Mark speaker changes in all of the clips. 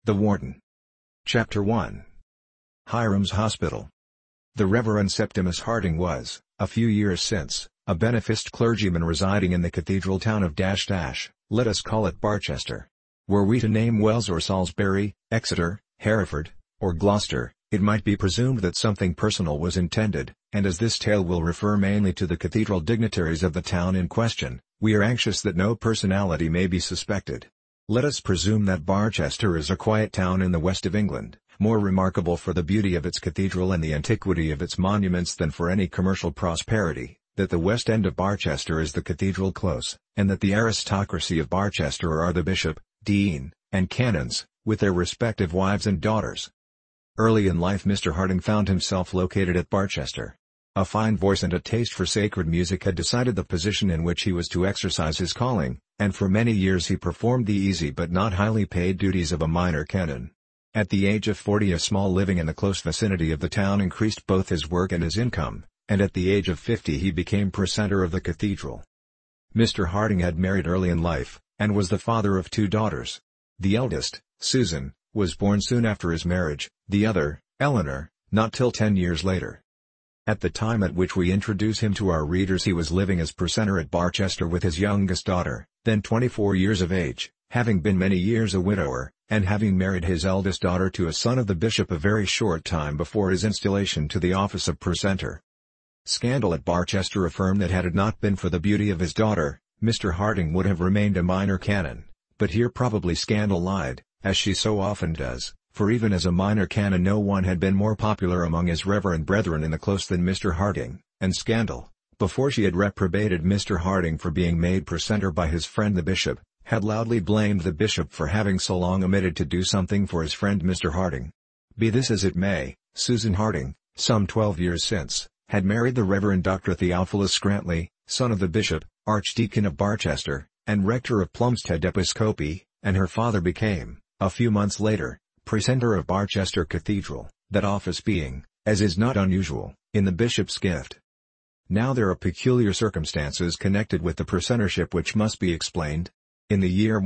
Speaker 1: The Warden. Chapter 1. Hiram's Hospital. The Reverend Septimus Harding was, a few years since, a beneficed clergyman residing in the cathedral town of let us call it Barchester. Were we to name Wells or Salisbury, Exeter, Hereford, or Gloucester, it might be presumed that something personal was intended, and as this tale will refer mainly to the cathedral dignitaries of the town in question, we are anxious that no personality may be suspected. Let us presume that Barchester is a quiet town in the west of England, more remarkable for the beauty of its cathedral and the antiquity of its monuments than for any commercial prosperity, that the west end of Barchester is the cathedral close, and that the aristocracy of Barchester are the bishop, dean, and canons, with their respective wives and daughters. Early in life Mr. Harding found himself located at Barchester. A fine voice and a taste for sacred music had decided the position in which he was to exercise his calling, and for many years he performed the easy but not highly paid duties of a minor canon. At the age of 40 a small living in the close vicinity of the town increased both his work and his income, and at the age of 50 he became precentor of the cathedral. Mr. Harding had married early in life, and was the father of 2 daughters. The eldest, Susan, was born soon after his marriage, the other, Eleanor, not till 10 years later. At the time at which we introduce him to our readers he was living as precentor at Barchester with his youngest daughter, then 24 years of age, having been many years a widower, and having married his eldest daughter to a son of the bishop a very short time before his installation to the office of precentor. Scandal at Barchester affirmed that had it not been for the beauty of his daughter, Mr. Harding would have remained a minor canon, but here probably scandal lied, as she so often does, for even as a minor canon no one had been more popular among his reverend brethren in the close than Mr. Harding, and scandal, before she had reprobated Mr. Harding for being made precentor by his friend the bishop, had loudly blamed the bishop for having so long omitted to do something for his friend Mr. Harding. Be this as it may, Susan Harding, some 12 years since, had married the Reverend Dr. Theophilus Scrantley, son of the bishop, Archdeacon of Barchester, and rector of Plumstead Episcopi, and her father became, a few months later, precentor of Barchester Cathedral, that office being, as is not unusual, in the bishop's gift. Now there are peculiar circumstances connected with the precentorship which must be explained. In the year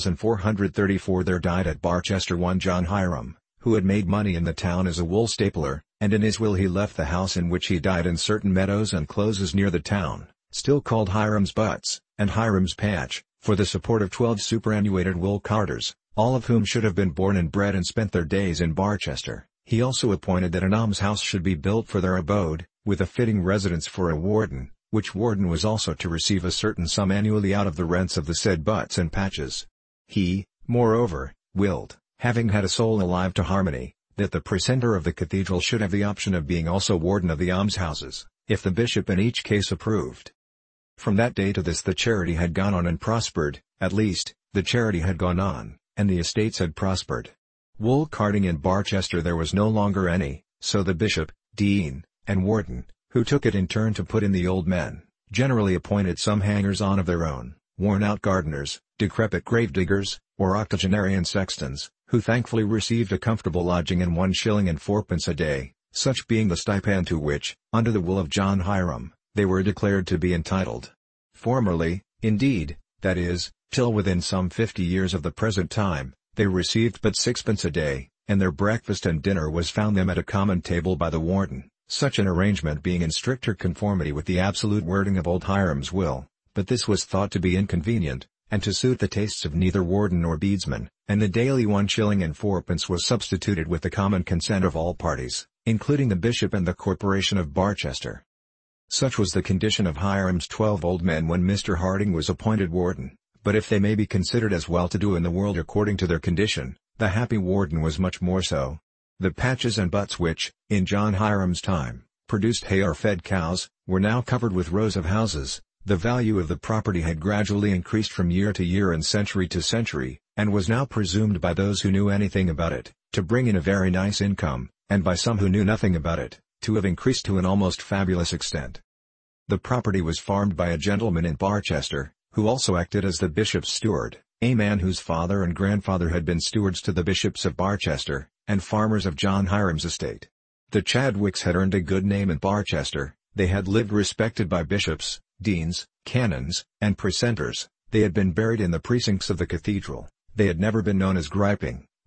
Speaker 1: 1434 there died at Barchester one John Hiram, who had made money in the town as a wool stapler, and in his will he left the house in which he died in certain meadows and closes near the town, still called Hiram's Butts, and Hiram's Patch, for the support of 12 superannuated wool carters, all of whom should have been born and bred and spent their days in Barchester. He also appointed that an almshouse should be built for their abode, with a fitting residence for a warden, which warden was also to receive a certain sum annually out of the rents of the said Butts and Patches. He, moreover, willed, having had a soul alive to harmony, that the precentor of the cathedral should have the option of being also warden of the almshouses, if the bishop in each case approved. From that day to this the charity had gone on and prospered, at least, the charity had gone on, and the estates had prospered. Wool carting in Barchester there was no longer any, so the bishop, dean, and warden, who took it in turn to put in the old men, generally appointed some hangers-on of their own, worn-out gardeners, decrepit grave-diggers, or octogenarian sextons, who thankfully received a comfortable lodging and 1 shilling and 4pence a day, such being the stipend to which, under the will of John Hiram, they were declared to be entitled. Formerly, indeed, that is, till within some 50 years of the present time, they received but 6pence a day, and their breakfast and dinner was found them at a common table by the warden, such an arrangement being in stricter conformity with the absolute wording of old Hiram's will, but this was thought to be inconvenient, and to suit the tastes of neither warden nor bedesman, and the daily 1 shilling and 4pence was substituted with the common consent of all parties, including the bishop and the corporation of Barchester. Such was the condition of Hiram's 12 old men when Mr. Harding was appointed warden, but if they may be considered as well-to-do in the world according to their condition, the happy warden was much more so. The Patches and Butts which, in John Hiram's time, produced hay or fed cows, were now covered with rows of houses. The value of the property had gradually increased from year to year and century to century, and was now presumed by those who knew anything about it, to bring in a very nice income, and by some who knew nothing about it, to have increased to an almost fabulous extent. The property was farmed by a gentleman in Barchester, who also acted as the bishop's steward, a man whose father and grandfather had been stewards to the bishops of Barchester, and farmers of John Hiram's estate. The Chadwicks had earned a good name in Barchester, they had lived respected by bishops, deans, canons, and precentors, they had been buried in the precincts of the cathedral, they had never been known as griping,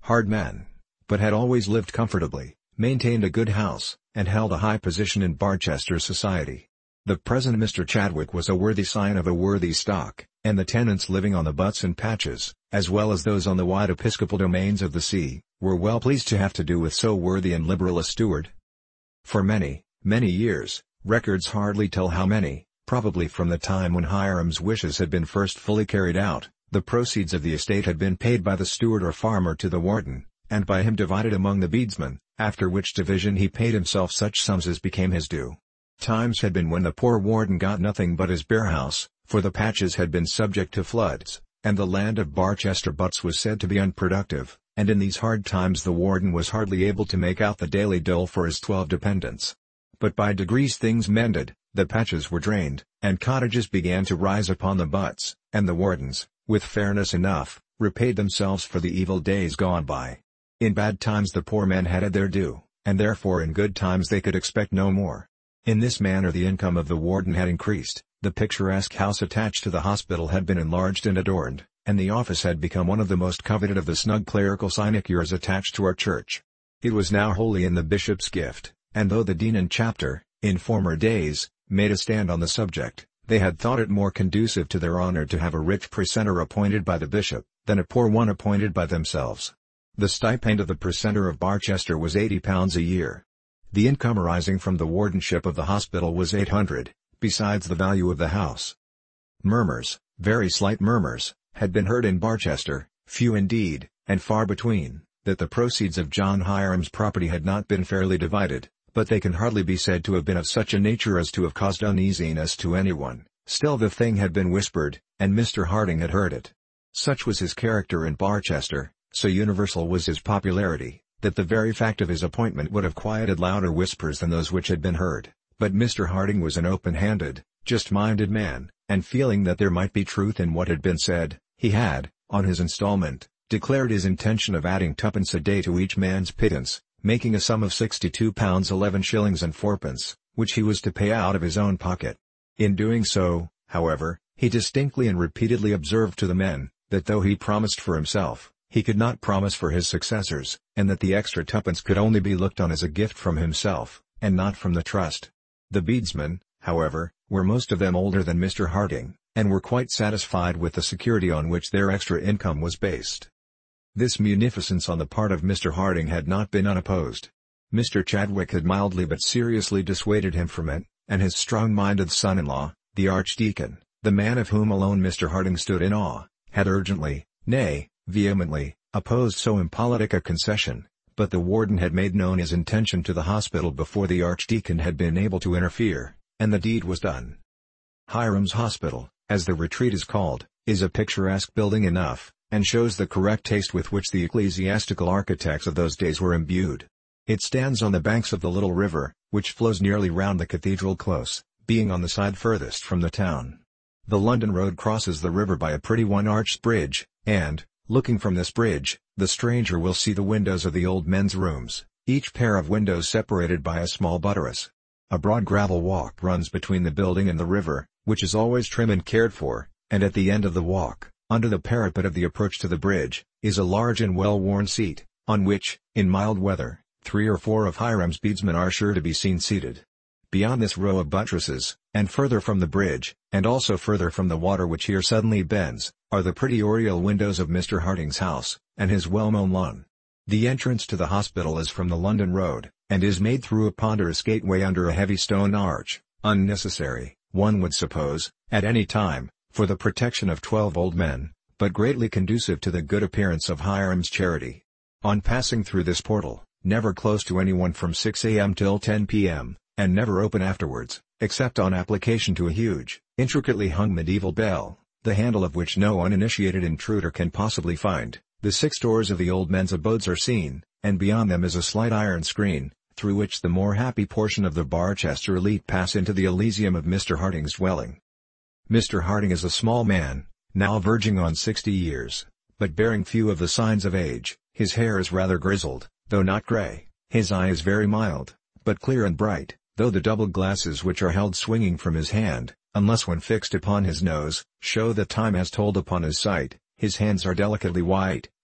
Speaker 1: hard man, but had always lived comfortably, maintained a good house, and held a high position in Barchester society. The present Mr. Chadwick was a worthy scion of a worthy stock, and the tenants living on the butts and patches, as well as those on the wide episcopal domains of the see, were well pleased to have to do with so worthy and liberal a steward. For many, many years, records hardly tell how many, probably from the time when Hiram's wishes had been first fully carried out, the proceeds of the estate had been paid by the steward or farmer to the warden, and by him divided among the bedesmen, after which division he paid himself such sums as became his due. Times had been when the poor warden got nothing but his bare house, for the patches had been subject to floods, and the land of Barchester Butts was said to be unproductive, and in these hard times the warden was hardly able to make out the daily dole for his 12 dependents. But by degrees things mended, the patches were drained, and cottages began to rise upon the butts, and the wardens, with fairness enough, repaid themselves for the evil days gone by. In bad times the poor men had their due, and therefore in good times they could expect no more. In this manner the income of the warden had increased, the picturesque house attached to the hospital had been enlarged and adorned, and the office had become one of the most coveted of the snug clerical sinecures attached to our church. It was now wholly in the bishop's gift, and though the dean and chapter, in former days, made a stand on the subject, they had thought it more conducive to their honor to have a rich precentor appointed by the bishop, than a poor one appointed by themselves. The stipend of the precentor of Barchester was £80 a year. The income arising from the wardenship of the hospital was £800, besides the value of the house. Murmurs, very slight murmurs, had been heard in Barchester, few indeed, and far between, that the proceeds of John Hiram's property had not been fairly divided, but they can hardly be said to have been of such a nature as to have caused uneasiness to anyone. Still the thing had been whispered, and Mr. Harding had heard it. Such was his character in Barchester, so universal was his popularity, that the very fact of his appointment would have quieted louder whispers than those which had been heard. But Mr. Harding was an open-handed, just-minded man, and feeling that there might be truth in what had been said, he had, on his instalment, declared his intention of adding 2d a day to each man's pittance, making a sum of £62 11 shillings and 4d, which he was to pay out of his own pocket. In doing so, however, he distinctly and repeatedly observed to the men, that though he promised for himself, he could not promise for his successors, and that the extra 2d could only be looked on as a gift from himself, and not from the trust. The bedesmen, however, were most of them older than Mr. Harding, and were quite satisfied with the security on which their extra income was based. This munificence on the part of Mr. Harding had not been unopposed. Mr. Chadwick had mildly but seriously dissuaded him from it, and his strong-minded son-in-law, the Archdeacon, the man of whom alone Mr. Harding stood in awe, had urgently, nay, vehemently, opposed so impolitic a concession, but the warden had made known his intention to the hospital before the Archdeacon had been able to interfere, and the deed was done. Hiram's Hospital, as the retreat is called, is a picturesque building enough, and shows the correct taste with which the ecclesiastical architects of those days were imbued. It stands on the banks of the little river, which flows nearly round the cathedral close, being on the side furthest from the town. The London Road crosses the river by a pretty one-arched bridge, and, looking from this bridge, the stranger will see the windows of the old men's rooms, each pair of windows separated by a small buttress. A broad gravel walk runs between the building and the river, which is always trim and cared for, and at the end of the walk, under the parapet of the approach to the bridge, is a large and well-worn seat, on which, in mild weather, 3 or 4 of Hiram's bedesmen are sure to be seen seated. Beyond this row of buttresses, and further from the bridge, and also further from the water which here suddenly bends, are the pretty oriel windows of Mr. Harding's house, and his well-mown lawn. The entrance to the hospital is from the London Road, and is made through a ponderous gateway under a heavy stone arch, unnecessary, one would suppose, at any time, for the protection of 12 old men, but greatly conducive to the good appearance of Hiram's charity. On passing through this portal, never close to anyone from 6 a.m. till 10 p.m., and never open afterwards, except on application to a huge, intricately hung medieval bell, the handle of which no uninitiated intruder can possibly find, the 6 doors of the old men's abodes are seen, and beyond them is a slight iron screen, through which the more happy portion of the Barchester elite pass into the Elysium of Mr. Harding's dwelling. Mr. Harding is a small man, now verging on 60 years, but bearing few of the signs of age. His hair is rather grizzled, though not grey, his eye is very mild, but clear and bright, though the double glasses which are held swinging from his hand, unless when fixed upon his nose, show that time has told upon his sight. His hands are delicately white,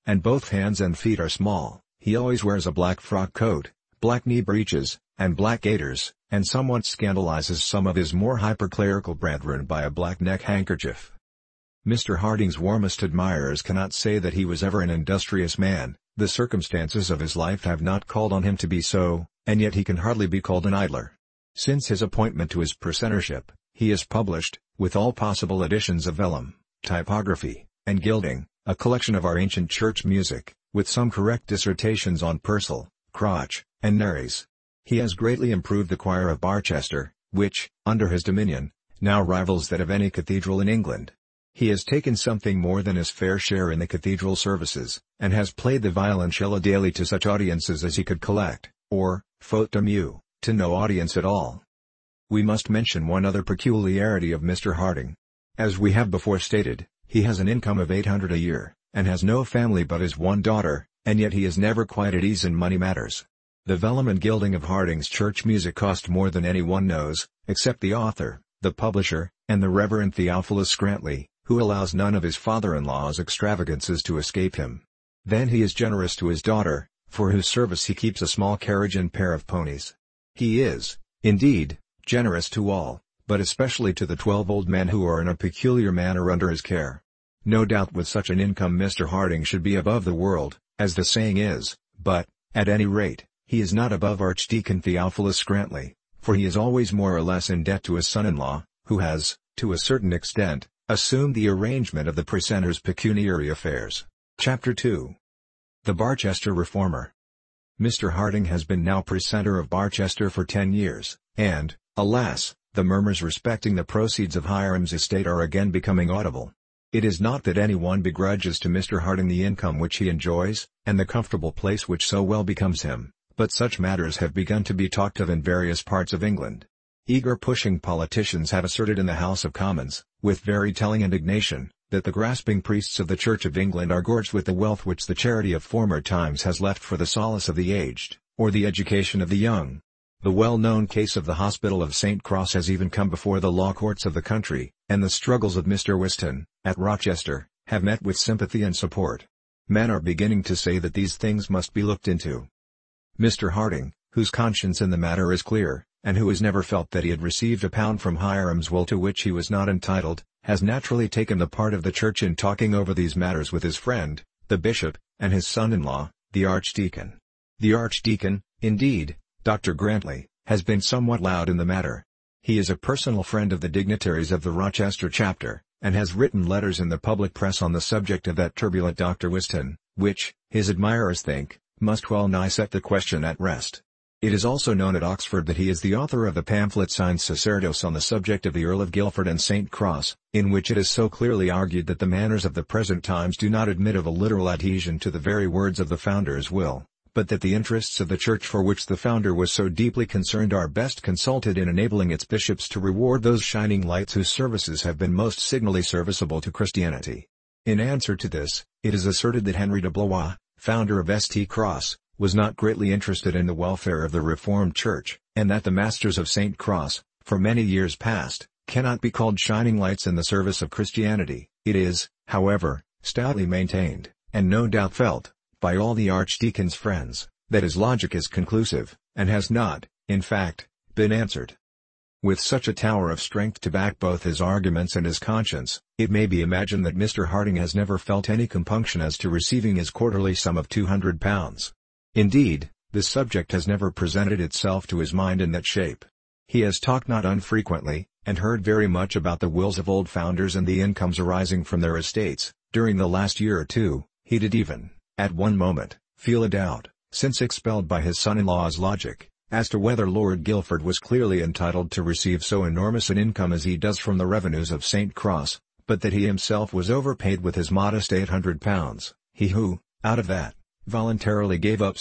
Speaker 1: and both hands and feet are small. He always wears a black frock coat, black knee breeches, and black gaiters, and somewhat scandalizes some of his more hyperclerical brethren by a black neck handkerchief. Mr. Harding's warmest admirers cannot say that he was ever an industrious man. The circumstances of his life have not called on him to be so, and yet he can hardly be called an idler. Since his appointment to his precentorship, he has published, with all possible additions of vellum, typography, and gilding, a collection of our ancient church music, with some correct dissertations on Purcell, Crotch, and Nares. He has greatly improved the choir of Barchester, which, under his dominion, now rivals that of any cathedral in England. He has taken something more than his fair share in the cathedral services, and has played the violoncello daily to such audiences as he could collect, or, faute de mieux, to no audience at all. We must mention one other peculiarity of Mr. Harding. As we have before stated, he has an income of £800 a year, and has no family but his one daughter, and yet he is never quite at ease in money matters. The vellum and gilding of Harding's church music cost more than anyone knows, except the author, the publisher, and the Reverend Theophilus Scrantley, who allows none of his father-in-law's extravagances to escape him. Then he is generous to his daughter, for whose service he keeps a small carriage and pair of ponies. He is, indeed, generous to all, but especially to the 12 old men who are in a peculiar manner under his care. No doubt with such an income Mr. Harding should be above the world, as the saying is, but, at any rate, he is not above Archdeacon Theophilus Scrantley, for he is always more or less in debt to his son-in-law, who has, to a certain extent, assumed the arrangement of the precentor's pecuniary affairs. Chapter 2. The Barchester Reformer. Mr. Harding has been now precentor of Barchester for 10 years, and, alas, the murmurs respecting the proceeds of Hiram's estate are again becoming audible. It is not that anyone begrudges to Mr. Harding the income which he enjoys, and the comfortable place which so well becomes him, but such matters have begun to be talked of in various parts of England. Eager pushing politicians have asserted in the House of Commons, with very telling indignation, that the grasping priests of the Church of England are gorged with the wealth which the charity of former times has left for the solace of the aged, or the education of the young. The well-known case of the Hospital of St. Cross has even come before the law courts of the country, and the struggles of Mr. Whiston, at Rochester, have met with sympathy and support. Men are beginning to say that these things must be looked into. Mr. Harding, whose conscience in the matter is clear, and who has never felt that he had received £1 from Hiram's will to which he was not entitled, has naturally taken the part of the Church in talking over these matters with his friend, the bishop, and his son-in-law, the archdeacon. The archdeacon, indeed, Dr. Grantley, has been somewhat loud in the matter. He is a personal friend of the dignitaries of the Rochester chapter, and has written letters in the public press on the subject of that turbulent Dr. Whiston, which, his admirers think, must well nigh set the question at rest. It is also known at Oxford that he is the author of the pamphlet signed Sacerdos on the subject of the Earl of Guildford and St. Cross, in which it is so clearly argued that the manners of the present times do not admit of a literal adhesion to the very words of the founder's will, but that the interests of the Church for which the founder was so deeply concerned are best consulted in enabling its bishops to reward those shining lights whose services have been most signally serviceable to Christianity. In answer to this, it is asserted that Henry de Blois, founder of St. Cross, was not greatly interested in the welfare of the Reformed Church, and that the masters of St. Cross, for many years past, cannot be called shining lights in the service of Christianity. It is, however, stoutly maintained, and no doubt felt, by all the archdeacon's friends, that his logic is conclusive, and has not, in fact, been answered. With such a tower of strength to back both his arguments and his conscience, it may be imagined that Mr. Harding has never felt any compunction as to receiving his quarterly sum of £200. Indeed, this subject has never presented itself to his mind in that shape. He has talked not unfrequently, and heard very much about the wills of old founders and the incomes arising from their estates. During the last year or two, he did even, at one moment, feel a doubt, since expelled by his son-in-law's logic, as to whether Lord Guildford was clearly entitled to receive so enormous an income as he does from the revenues of St. Cross, but that he himself was overpaid with his modest £800, he who, out of that, voluntarily gave up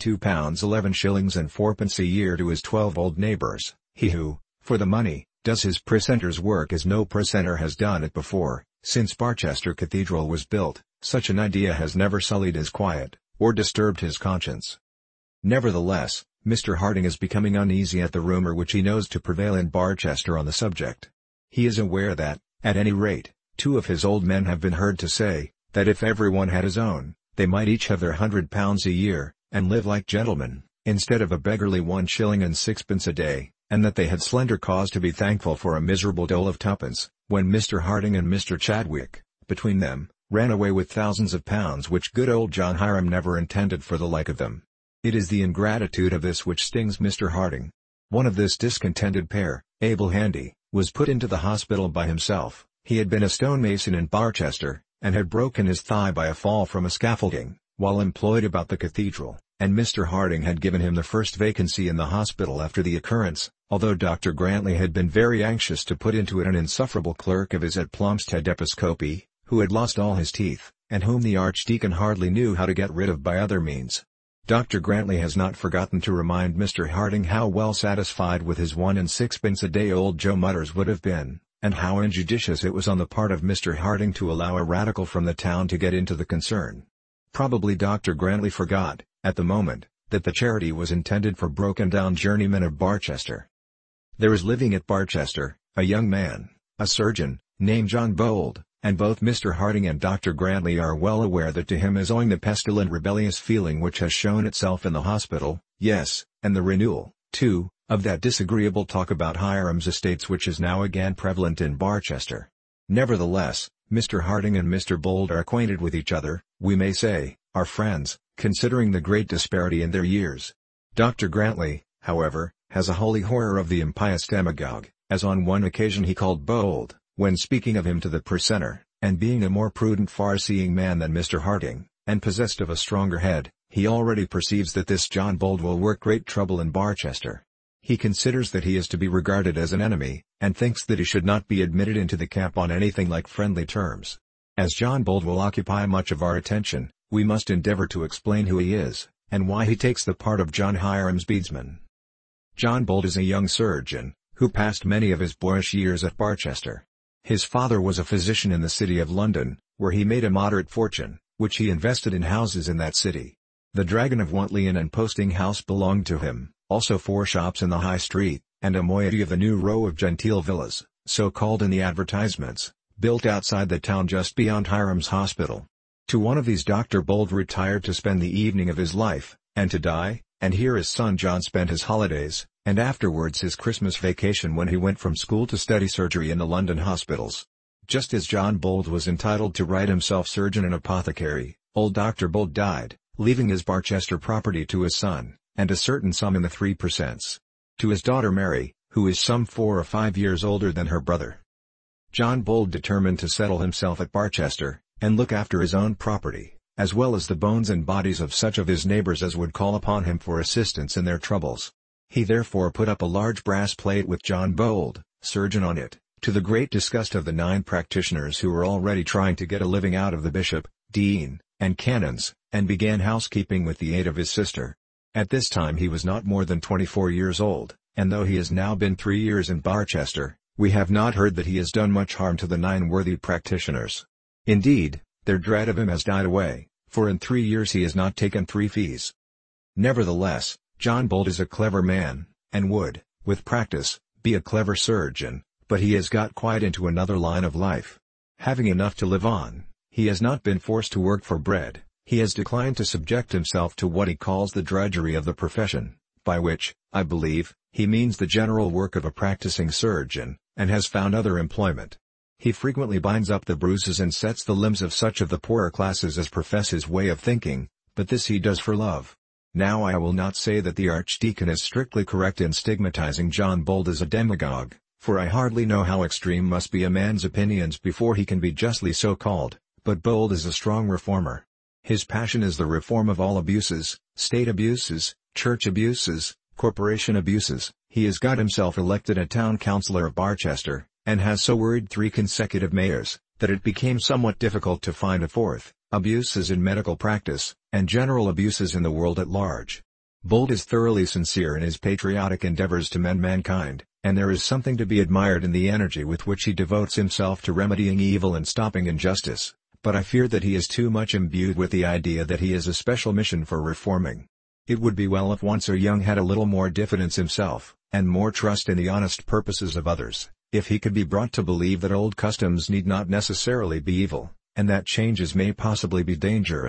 Speaker 1: £62 11 shillings and fourpence a year to his 12 old neighbours, he who, for the money, does his precentor's work as no precentor has done it before, since Barchester Cathedral was built. Such an idea has never sullied his quiet, or disturbed his conscience. Nevertheless, Mr. Harding is becoming uneasy at the rumour which he knows to prevail in Barchester on the subject. He is aware that, at any rate, 2 of his old men have been heard to say, that if everyone had his own, they might each have their £100 a year, and live like gentlemen, instead of a beggarly 1 shilling and 6pence a day, and that they had slender cause to be thankful for a miserable dole of 2pence, when Mr. Harding and Mr. Chadwick, between them, ran away with thousands of pounds which good old John Hiram never intended for the like of them. It is the ingratitude of this which stings Mr. Harding. One of this discontented pair, Abel Handy, was put into the hospital by himself. He had been a stonemason in Barchester, and had broken his thigh by a fall from a scaffolding, while employed about the cathedral, and Mr. Harding had given him the first vacancy in the hospital after the occurrence, although Dr. Grantley had been very anxious to put into it an insufferable clerk of his at Plumstead Episcopi, who had lost all his teeth, and whom the Archdeacon hardly knew how to get rid of by other means. Dr. Grantley has not forgotten to remind Mr. Harding how well satisfied with his 1 and 6pence a day old Joe Mutters would have been, and how injudicious it was on the part of Mr. Harding to allow a radical from the town to get into the concern. Probably Dr. Grantley forgot, at the moment, that the charity was intended for broken-down journeymen of Barchester. There is living at Barchester, a young man, a surgeon, named John Bold, and both Mr. Harding and Dr. Grantley are well aware that to him is owing the pestilent rebellious feeling which has shown itself in the hospital, yes, and the renewal, too, of that disagreeable talk about Hiram's estates which is now again prevalent in Barchester. Nevertheless, Mr. Harding and Mr. Bold are acquainted with each other, we may say, are friends, considering the great disparity in their years. Dr. Grantley, however, has a holy horror of the impious demagogue, as on one occasion he called Bold, when speaking of him to the precentor, and being a more prudent far-seeing man than Mr. Harding, and possessed of a stronger head, he already perceives that this John Bold will work great trouble in Barchester. He considers that he is to be regarded as an enemy, and thinks that he should not be admitted into the camp on anything like friendly terms. As John Bold will occupy much of our attention, we must endeavor to explain who he is, and why he takes the part of John Hiram's bedesman. John Bold is a young surgeon, who passed many of his boyish years at Barchester. His father was a physician in the city of London, where he made a moderate fortune, which he invested in houses in that city. The Dragon of Wantley Inn and Posting House belonged to him, also 4 shops in the High Street, and a moiety of the new row of genteel villas, so called in the advertisements, built outside the town just beyond Hiram's hospital. To one of these Dr. Bold retired to spend the evening of his life, and to die, and here his son John spent his holidays, and afterwards his Christmas vacation when he went from school to study surgery in the London hospitals. Just as John Bold was entitled to write himself surgeon and apothecary, old Dr. Bold died, leaving his Barchester property to his son, and a certain sum in the 3%. To his daughter Mary, who is some 4 or 5 years older than her brother. John Bold determined to settle himself at Barchester, and look after his own property, as well as the bones and bodies of such of his neighbors as would call upon him for assistance in their troubles. He therefore put up a large brass plate with John Bold, surgeon on it, to the great disgust of the 9 practitioners who were already trying to get a living out of the bishop, dean, and canons, and began housekeeping with the aid of his sister. At this time he was not more than 24 years old, and though he has now been 3 years in Barchester, we have not heard that he has done much harm to the 9 worthy practitioners. Indeed, their dread of him has died away, for in 3 years he has not taken 3 fees. Nevertheless, John Bold is a clever man, and would, with practice, be a clever surgeon, but he has got quite into another line of life. Having enough to live on, he has not been forced to work for bread, he has declined to subject himself to what he calls the drudgery of the profession, by which, I believe, he means the general work of a practicing surgeon, and has found other employment. He frequently binds up the bruises and sets the limbs of such of the poorer classes as profess his way of thinking, but this he does for love. Now I will not say that the Archdeacon is strictly correct in stigmatizing John Bold as a demagogue, for I hardly know how extreme must be a man's opinions before he can be justly so called, but Bold is a strong reformer. His passion is the reform of all abuses, state abuses, church abuses, corporation abuses. He has got himself elected a town councillor of Barchester, and has so worried 3 consecutive mayors, that it became somewhat difficult to find a 4th, abuses in medical practice, and general abuses in the world at large. Bold is thoroughly sincere in his patriotic endeavors to mend mankind, and there is something to be admired in the energy with which he devotes himself to remedying evil and stopping injustice, but I fear that he is too much imbued with the idea that he has a special mission for reforming. It would be well if one so young had a little more diffidence himself, and more trust in the honest purposes of others, if he could be brought to believe that old customs need not necessarily be evil, and that changes may possibly be dangerous,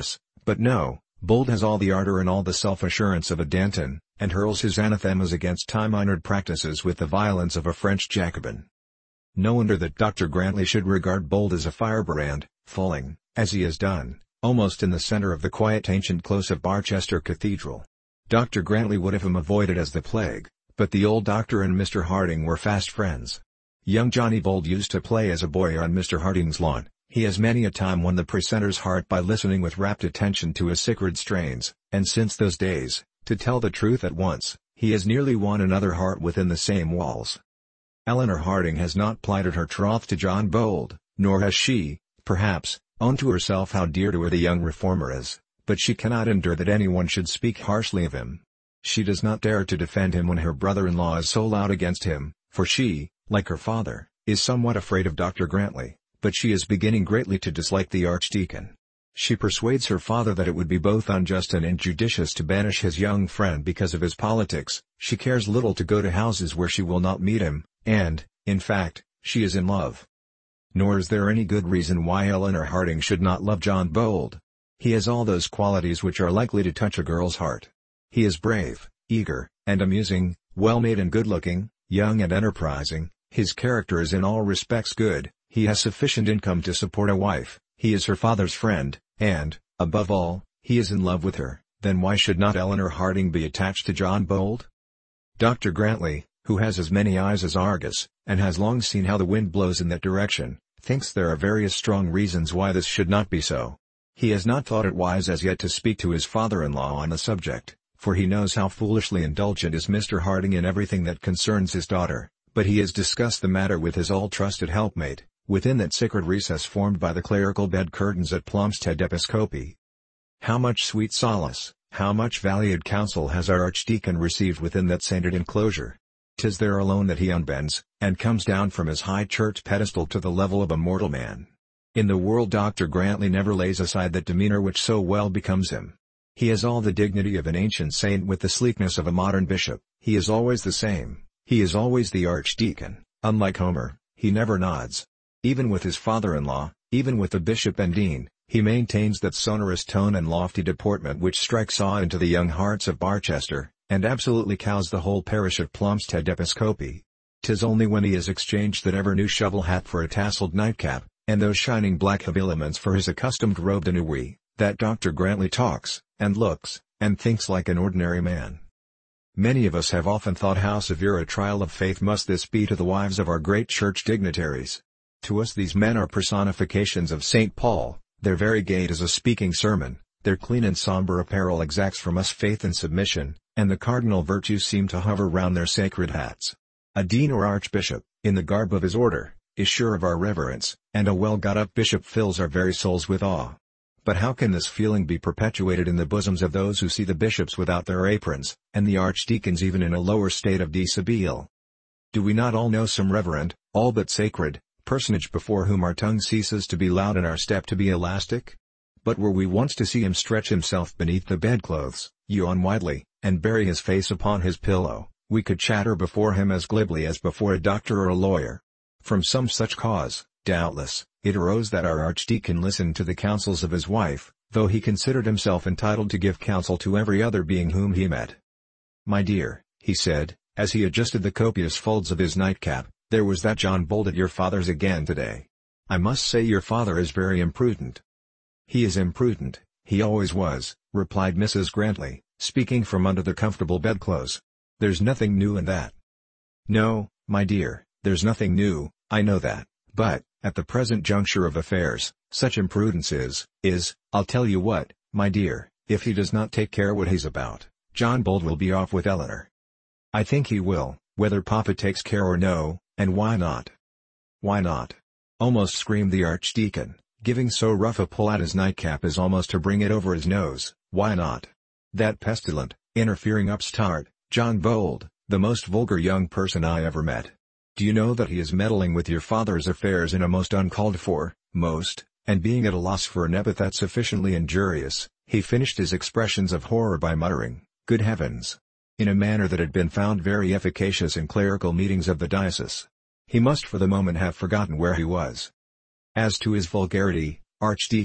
Speaker 1: But no, Bold has all the ardor and all the self-assurance of a Danton, and hurls his anathemas against time-honored practices with the violence of a French Jacobin. No wonder that Dr. Grantley should regard Bold as a firebrand, falling, as he has done, almost in the center of the quiet ancient close of Barchester Cathedral. Dr. Grantley would have him avoided as the plague, but the old doctor and Mr. Harding were fast friends. Young Johnny Bold used to play as a boy on Mr. Harding's lawn. He has many a time won the precentor's heart by listening with rapt attention to his sacred strains, and since those days, to tell the truth at once, he has nearly won another heart within the same walls. Eleanor Harding has not plighted her troth to John Bold, nor has she, perhaps, owned to herself how dear to her the young reformer is, but she cannot endure that anyone should speak harshly of him. She does not dare to defend him when her brother-in-law is so loud against him, for she, like her father, is somewhat afraid of Dr. Grantley, but she is beginning greatly to dislike the archdeacon. She persuades her father that it would be both unjust and injudicious to banish his young friend because of his politics. She cares little to go to houses where she will not meet him, and, in fact, she is in love. Nor is there any good reason why Eleanor Harding should not love John Bold. He has all those qualities which are likely to touch a girl's heart. He is brave, eager, and amusing, well-made and good-looking, young and enterprising. His character is in all respects good. He has sufficient income to support a wife. He is her father's friend, and, above all, he is in love with her. Then why should not Eleanor Harding be attached to John Bold? Dr. Grantley, who has as many eyes as Argus, and has long seen how the wind blows in that direction, thinks there are various strong reasons why this should not be so. He has not thought it wise as yet to speak to his father-in-law on the subject, for he knows how foolishly indulgent is Mr. Harding in everything that concerns his daughter, but he has discussed the matter with his all-trusted helpmate, within that sacred recess formed by the clerical bed curtains at Plumstead Episcopi. How much sweet solace, how much valued counsel has our archdeacon received within that sainted enclosure! 'Tis there alone that he unbends, and comes down from his high church pedestal to the level of a mortal man. In the world Dr. Grantley never lays aside that demeanor which so well becomes him. He has all the dignity of an ancient saint with the sleekness of a modern bishop. He is always the same. He is always the archdeacon. Unlike Homer, he never nods. Even with his father-in-law, even with the bishop and dean, he maintains that sonorous tone and lofty deportment which strikes awe into the young hearts of Barchester, and absolutely cows the whole parish of Plumstead Episcopi. 'Tis only when he has exchanged that ever-new shovel hat for a tasseled nightcap, and those shining black habiliments for his accustomed robe de nuit, that Dr. Grantley talks, and looks, and thinks like an ordinary man. Many of us have often thought how severe a trial of faith must this be to the wives of our great church dignitaries. To us these men are personifications of St. Paul, their very gait is a speaking sermon, their clean and somber apparel exacts from us faith and submission, and the cardinal virtues seem to hover round their sacred hats. A dean or archbishop, in the garb of his order, is sure of our reverence, and a well-got-up bishop fills our very souls with awe. But how can this feeling be perpetuated in the bosoms of those who see the bishops without their aprons, and the archdeacons even in a lower state of dishabille? Do we not all know some reverend, all but sacred, personage before whom our tongue ceases to be loud and our step to be elastic? But were we once to see him stretch himself beneath the bedclothes, yawn widely, and bury his face upon his pillow, we could chatter before him as glibly as before a doctor or a lawyer. From some such cause, doubtless, it arose that our archdeacon listened to the counsels of his wife, though he considered himself entitled to give counsel to every other being whom he met. "My dear," he said, as he adjusted the copious folds of his nightcap, "there was that John Bold at your father's again today. I must say your father is very imprudent." "He is imprudent, he always was," replied Mrs. Grantley, speaking from under the comfortable bedclothes. "There's nothing new in that." "No, my dear, there's nothing new, I know that, but, at the present juncture of affairs, such imprudence is, I'll tell you what, my dear, if he does not take care what he's about, John Bold will be off with Eleanor." "I think he will, whether Papa takes care or no, and why not?" "Why not?" almost screamed the archdeacon, giving so rough a pull at his nightcap as almost to bring it over his nose. "Why not? That pestilent, interfering upstart, John Bold, the most vulgar young person I ever met. Do you know that he is meddling with your father's affairs in a most uncalled for, and being at a loss for an epithet sufficiently injurious, he finished his expressions of horror by muttering, 'Good heavens!' in a manner that had been found very efficacious in clerical meetings of the diocese. He must for the moment have forgotten where he was. As to his vulgarity, Archdeacon,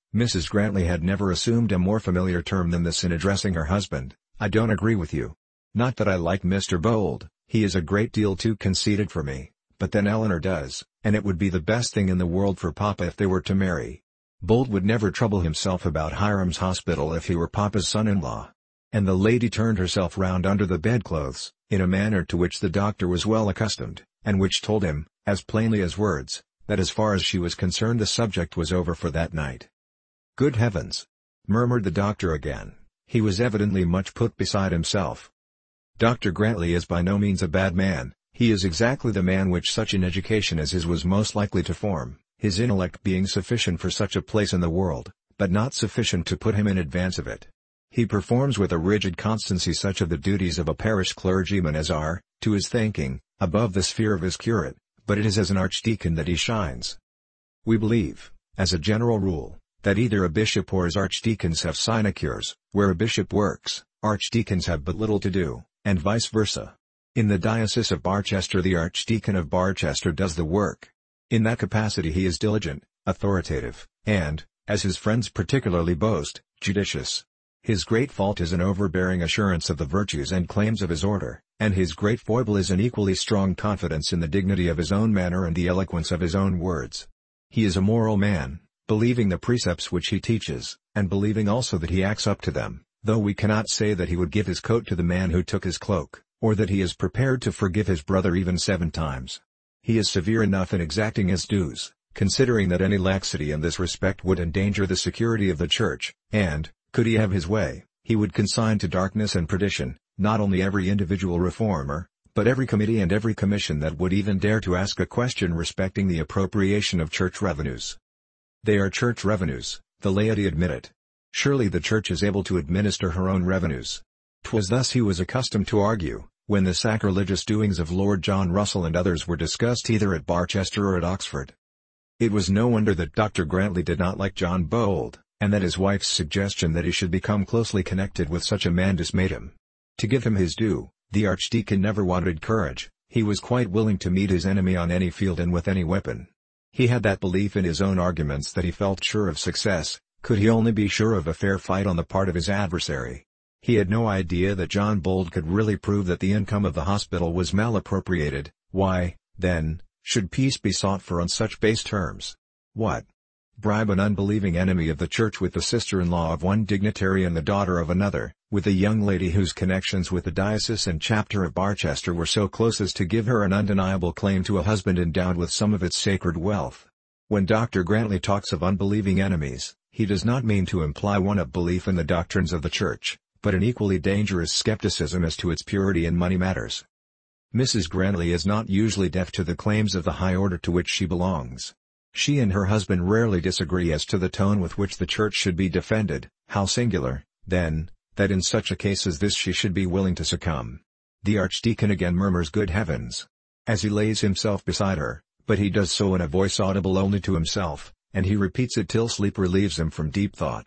Speaker 1: Mrs. Grantley had never assumed a more familiar term than this in addressing her husband. "I don't agree with you. Not that I like Mr. Bold, he is a great deal too conceited for me, but then Eleanor does, and it would be the best thing in the world for Papa if they were to marry. Bold would never trouble himself about Hiram's Hospital if he were Papa's son-in-law." And the lady turned herself round under the bedclothes, in a manner to which the doctor was well accustomed, and which told him, as plainly as words, that as far as she was concerned the subject was over for that night. "Good heavens!" murmured the doctor again. He was evidently much put beside himself. "Dr. Grantley is by no means a bad man, he is exactly the man which such an education as his was most likely to form, his intellect being sufficient for such a place in the world, but not sufficient to put him in advance of it. He performs with a rigid constancy such of the duties of a parish clergyman as are, to his thinking, above the sphere of his curate, but it is as an archdeacon that he shines. We believe, as a general rule, that either a bishop or his archdeacons have sinecures, where a bishop works, archdeacons have but little to do, and vice versa. In the Diocese of Barchester the Archdeacon of Barchester does the work. In that capacity he is diligent, authoritative, and, as his friends particularly boast, judicious. His great fault is an overbearing assurance of the virtues and claims of his order, and his great foible is an equally strong confidence in the dignity of his own manner and the eloquence of his own words. He is a moral man, believing the precepts which he teaches, and believing also that he acts up to them, though we cannot say that he would give his coat to the man who took his cloak, or that he is prepared to forgive his brother even 7 times. He is severe enough in exacting his dues, considering that any laxity in this respect would endanger the security of the Church, and, could he have his way, he would consign to darkness and perdition, not only every individual reformer, but every committee and every commission that would even dare to ask a question respecting the appropriation of church revenues. They are church revenues, the laity admit it. Surely the Church is able to administer her own revenues. 'Twas thus he was accustomed to argue, when the sacrilegious doings of Lord John Russell and others were discussed either at Barchester or at Oxford. It was no wonder that Dr. Grantley did not like John Bold, and that his wife's suggestion that he should become closely connected with such a man dismayed him. To give him his due, the Archdeacon never wanted courage, he was quite willing to meet his enemy on any field and with any weapon. He had that belief in his own arguments that he felt sure of success, could he only be sure of a fair fight on the part of his adversary. He had no idea that John Bold could really prove that the income of the hospital was malappropriated. Why, then, should peace be sought for on such base terms? What? Bribe an unbelieving enemy of the Church with the sister-in-law of one dignitary and the daughter of another, with a young lady whose connections with the diocese and chapter of Barchester were so close as to give her an undeniable claim to a husband endowed with some of its sacred wealth. When Dr. Grantley talks of unbelieving enemies, he does not mean to imply one-up belief in the doctrines of the Church, but an equally dangerous skepticism as to its purity in money matters. Mrs. Grantley is not usually deaf to the claims of the high order to which she belongs. She and her husband rarely disagree as to the tone with which the Church should be defended. How singular, then, that in such a case as this she should be willing to succumb. The Archdeacon again murmurs "Good heavens!" as he lays himself beside her, but he does so in a voice audible only to himself, and he repeats it till sleep relieves him from deep thought.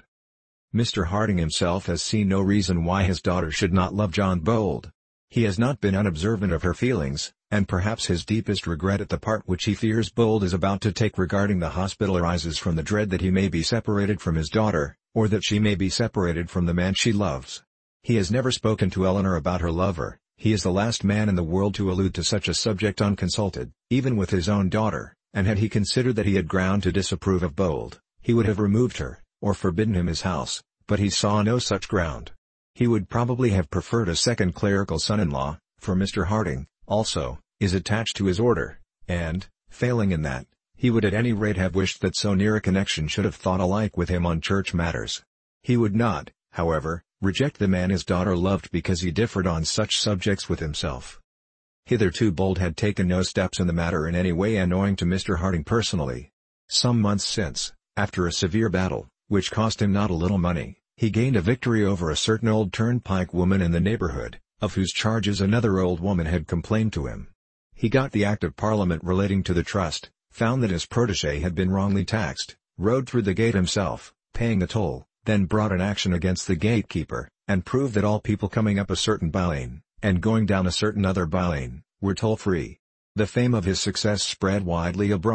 Speaker 1: Mr. Harding himself has seen no reason why his daughter should not love John Bold. He has not been unobservant of her feelings, and perhaps his deepest regret at the part which he fears Bold is about to take regarding the hospital arises from the dread that he may be separated from his daughter, or that she may be separated from the man she loves. He has never spoken to Eleanor about her lover. He is the last man in the world to allude to such a subject unconsulted, even with his own daughter, and had he considered that he had ground to disapprove of Bold, he would have removed her, or forbidden him his house, but he saw no such ground. He would probably have preferred a second clerical son-in-law, for Mr. Harding, also, is attached to his order, and, failing in that, he would at any rate have wished that so near a connection should have thought alike with him on church matters. He would not, however, reject the man his daughter loved because he differed on such subjects with himself. Hitherto Bold had taken no steps in the matter in any way annoying to Mr. Harding personally. Some months since, after a severe battle, which cost him not a little money, he gained a victory over a certain old turnpike woman in the neighborhood, of whose charges another old woman had complained to him. He got the Act of Parliament relating to the trust, found that his protégé had been wrongly taxed, rode through the gate himself, paying the toll, then brought an action against the gatekeeper, and proved that all people coming up a certain bylane, and going down a certain other bylane, were toll-free. The fame of his success spread widely abroad,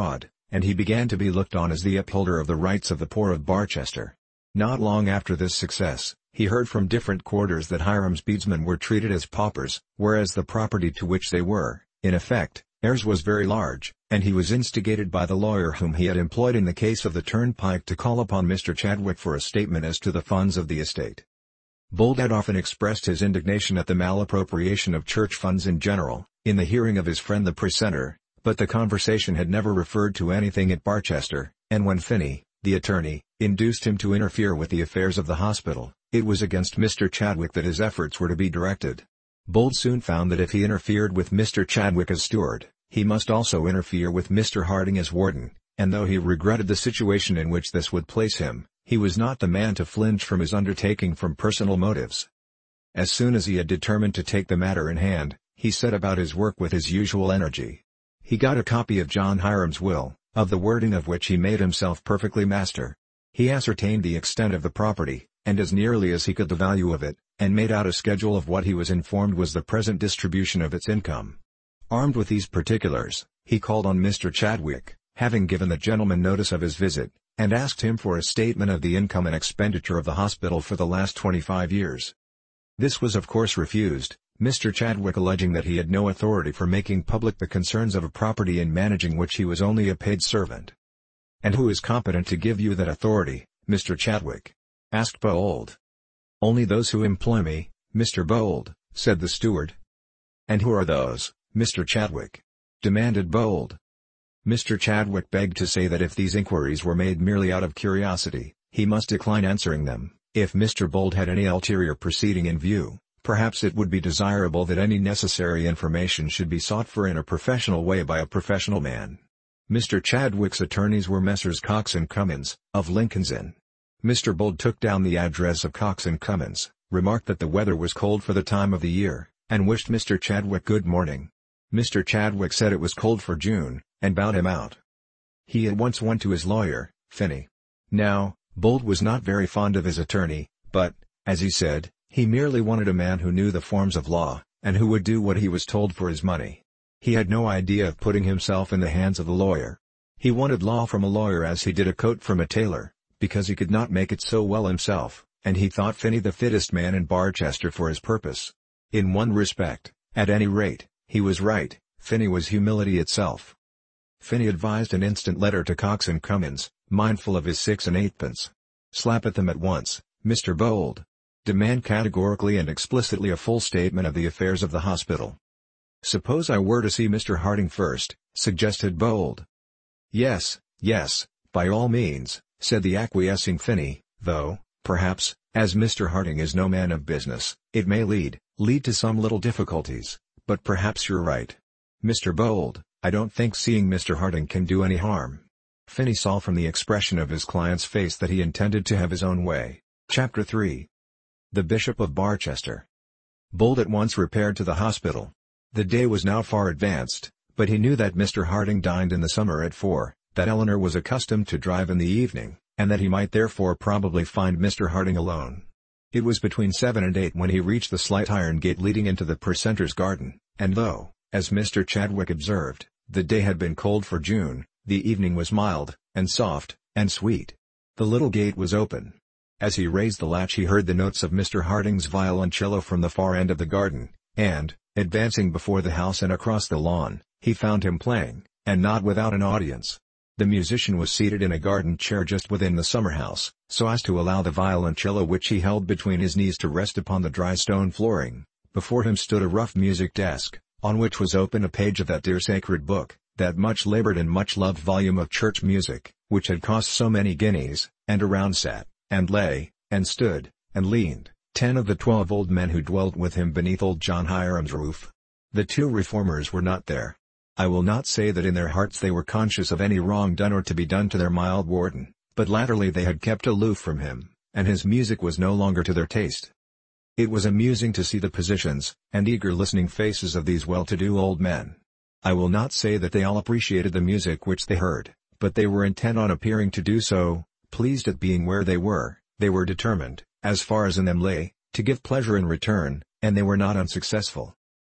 Speaker 1: and he began to be looked on as the upholder of the rights of the poor of Barchester. Not long after this success, he heard from different quarters that Hiram's bedesmen were treated as paupers, whereas the property to which they were, in effect, heirs was very large, and he was instigated by the lawyer whom he had employed in the case of the turnpike to call upon Mr. Chadwick for a statement as to the funds of the estate. Bold had often expressed his indignation at the malappropriation of church funds in general, in the hearing of his friend the precentor, but the conversation had never referred to anything at Barchester, and when Finney, the attorney, induced him to interfere with the affairs of the hospital, it was against Mr. Chadwick that his efforts were to be directed. Bold soon found that if he interfered with Mr. Chadwick as steward, he must also interfere with Mr. Harding as warden, and though he regretted the situation in which this would place him, he was not the man to flinch from his undertaking from personal motives. As soon as he had determined to take the matter in hand, he set about his work with his usual energy. He got a copy of John Hiram's will, of the wording of which he made himself perfectly master. He ascertained the extent of the property, and as nearly as he could the value of it, and made out a schedule of what he was informed was the present distribution of its income. Armed with these particulars, he called on Mr. Chadwick, having given the gentleman notice of his visit, and asked him for a statement of the income and expenditure of the hospital for the last 25 years. This was of course refused, Mr. Chadwick alleging that he had no authority for making public the concerns of a property in managing which he was only a paid servant. "And who is competent to give you that authority, Mr. Chadwick?" asked Bold. "Only those who employ me, Mr. Bold," said the steward. "And who are those, Mr. Chadwick?" demanded Bold. Mr. Chadwick begged to say that if these inquiries were made merely out of curiosity, he must decline answering them. If Mr. Bold had any ulterior proceeding in view, perhaps it would be desirable that any necessary information should be sought for in a professional way by a professional man. Mr. Chadwick's attorneys were Messrs. Cox and Cummins, of Lincoln's Inn. Mr. Bold took down the address of Cox and Cummins, remarked that the weather was cold for the time of the year, and wished Mr. Chadwick good morning. Mr. Chadwick said it was cold for June, and bowed him out. He at once went to his lawyer, Finney. Now, Bold was not very fond of his attorney, but, as he said, he merely wanted a man who knew the forms of law, and who would do what he was told for his money. He had no idea of putting himself in the hands of the lawyer. He wanted law from a lawyer as he did a coat from a tailor, because he could not make it so well himself, and he thought Finney the fittest man in Barchester for his purpose. In one respect, at any rate, he was right. Finney was humility itself. Finney advised an instant letter to Cox and Cummins, mindful of his 6 8/10. Slap at them at once, Mr. Bold. Demand categorically and explicitly a full statement of the affairs of the hospital. "Suppose I were to see Mr. Harding first," suggested Bold. Yes, by all means," said the acquiescing Finney, "though, perhaps, as Mr. Harding is no man of business, it may lead to some little difficulties, but perhaps you're right. Mr. Bold, I don't think seeing Mr. Harding can do any harm." Finney saw from the expression of his client's face that he intended to have his own way. Chapter 3. The Bishop of Barchester. Bold at once repaired to the hospital. The day was now far advanced, but he knew that Mr. Harding dined in the summer at 4, that Eleanor was accustomed to drive in the evening, and that he might therefore probably find Mr. Harding alone. It was between 7 and 8 when he reached the slight iron gate leading into the precentor's garden, and though, as Mr. Chadwick observed, the day had been cold for June, the evening was mild, and soft, and sweet. The little gate was open. As he raised the latch he heard the notes of Mr. Harding's violoncello from the far end of the garden, and, advancing before the house and across the lawn, he found him playing, and not without an audience. The musician was seated in a garden chair just within the summer-house, so as to allow the violoncello which he held between his knees to rest upon the dry stone flooring. Before him stood a rough music desk, on which was open a page of that dear sacred book, that much laboured and much loved volume of church music, which had cost so many guineas, and around sat, and lay, and stood, and leaned, 10 of the 12 old men who dwelt with him beneath old John Hiram's roof. The 2 reformers were not there. I will not say that in their hearts they were conscious of any wrong done or to be done to their mild warden, but latterly they had kept aloof from him, and his music was no longer to their taste. It was amusing to see the positions, and eager listening faces of these well-to-do old men. I will not say that they all appreciated the music which they heard, but they were intent on appearing to do so, pleased at being where they were determined, as far as in them lay, to give pleasure in return, and they were not unsuccessful.